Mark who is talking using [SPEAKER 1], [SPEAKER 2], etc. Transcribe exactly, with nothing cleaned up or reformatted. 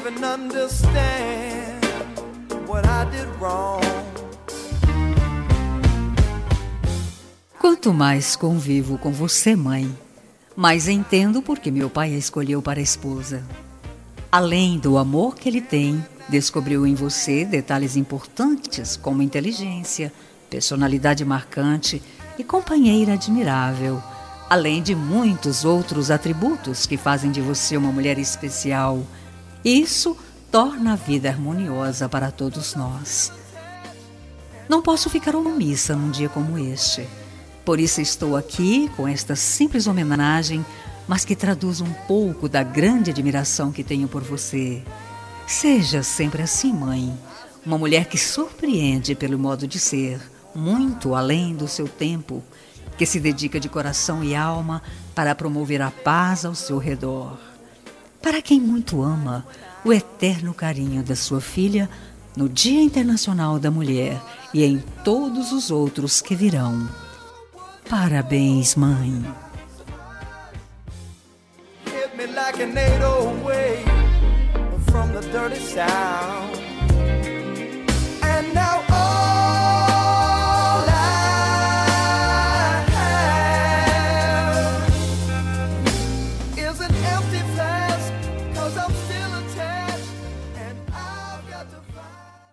[SPEAKER 1] even understand what I did wrong.
[SPEAKER 2] Quanto mais convivo com você, mãe, mais entendo por que meu pai a escolheu para a esposa. Além do amor que ele tem, descobriu em você detalhes importantes como inteligência, personalidade marcante e companheira admirável, além de muitos outros atributos que fazem de você uma mulher especial. Isso torna a vida harmoniosa para todos nós. Não posso ficar omissa num dia como este. Por isso estou aqui com esta simples homenagem, mas que traduz um pouco da grande admiração que tenho por você. Seja sempre assim, mãe. Uma mulher que surpreende pelo modo de ser, muito além do seu tempo, que se dedica de coração e alma para promover a paz ao seu redor. Para quem muito ama, o eterno carinho da sua filha no Dia Internacional da Mulher e em todos os outros que virão. Parabéns, mãe.
[SPEAKER 1] Hit me like an eight oh eight from the dirty south.